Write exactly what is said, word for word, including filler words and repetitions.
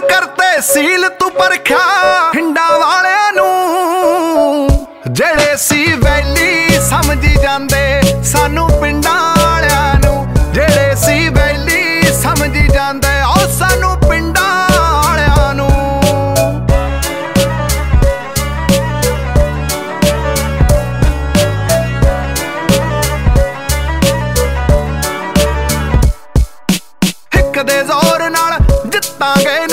करते सील तू परखा हिंडा वाले नू जेड़े सी वैली समझी जांदे सानू पिंडा